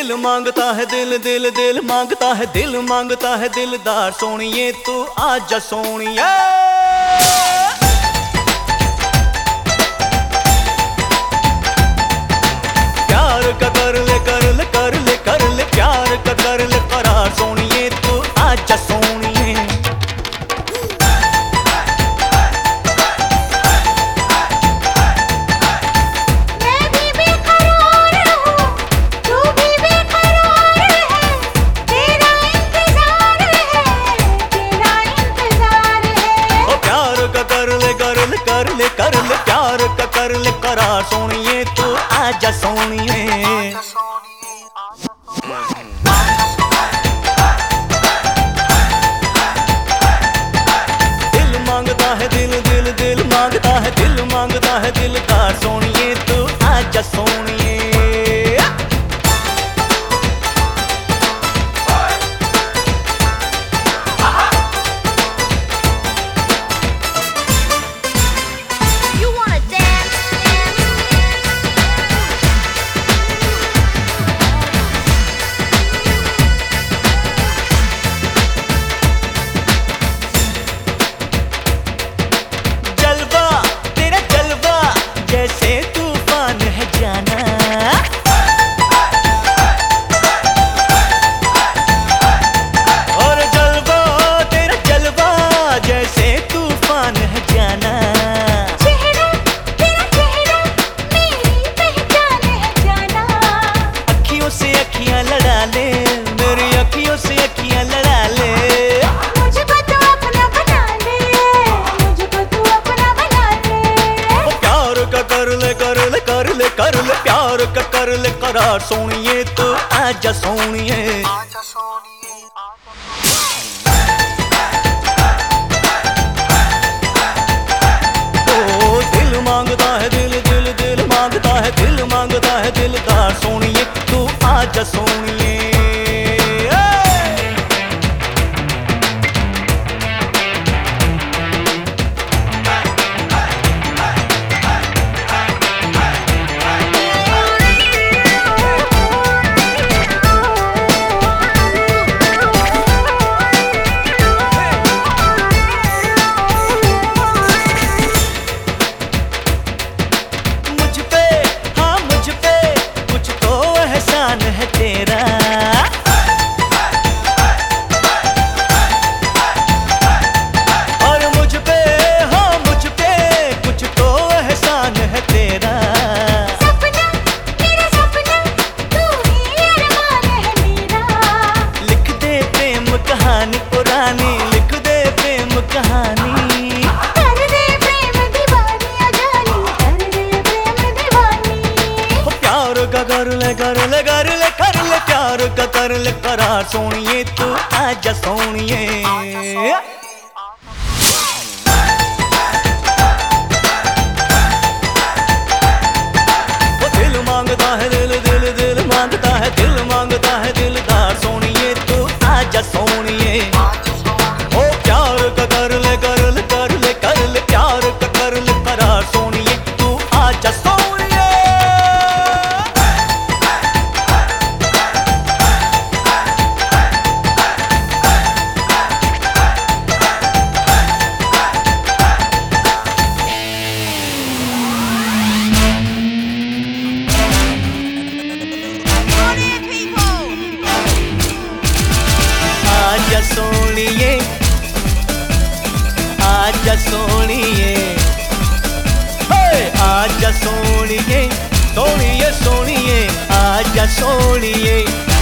दिल मांगता है दिल दिल दिल मांगता है दिल मांगता है दिलदार सोनिए तू आजा सोनिए। प्यार का कर ले कर ले कर ले कर ले प्यार का कर ले करार सोनिए तू आजा सोनिए। कर ले प्यार का कर ले करार सोनिए तू आजा सोनिए। दिल मांगता है दिल दिल दिल मांगता है दिल मांगता है दिलदार सोनिए तू आजा सोनिए। जैसे तूफान है जाना और जलवा तेरा जलवा जैसे तूफान है जाना। चेहरा तेरा चेहरा मेरी पहचान है जाना। अखियों से अखियां लड़ा ले मेरी अखियों से अखियां लड़ा ले। मुझको तू अपना बना ले मुझको तू अपना बना ले। प्यार का कर ले कर ले कर ले कर ले प्यार का कर ले करार सोनिए तू आजा सोनिए। ओ दिल मांगता है दिल दिल दिल मांगता है दिल मांगता है दिलदार सोनिए तू आजा सोनिए। है तेरा और मुझ पे हाँ मुझ पे कुछ तो एहसान है तेरा। सपना मेरा सपना तू ही अरमान है मेरा। लिख दे प्रेम कहानी पुरानी लिख दे प्रेम कहानी। कर दे प्रेम दीवानी अजानी कर दे प्रेम दीवानी। प्यार का कर ले कर ले कर ले कर ले प्यार का कर ले करार सोनिए तू आजा सोनिए। दिल मांगता है दिल दिल दिल मांगता है दिल मांगता है दिलदार सोनिए तू आजा सोनिए। ओ प्यार का कर ले कर ले कर ले कर ले प्यार का कर ले करार सोनिए तू आजा सोनिए। आजा सोनिए आजा सोनिए आजा सोनिए सोनिए सोनिए आजा सोनिए।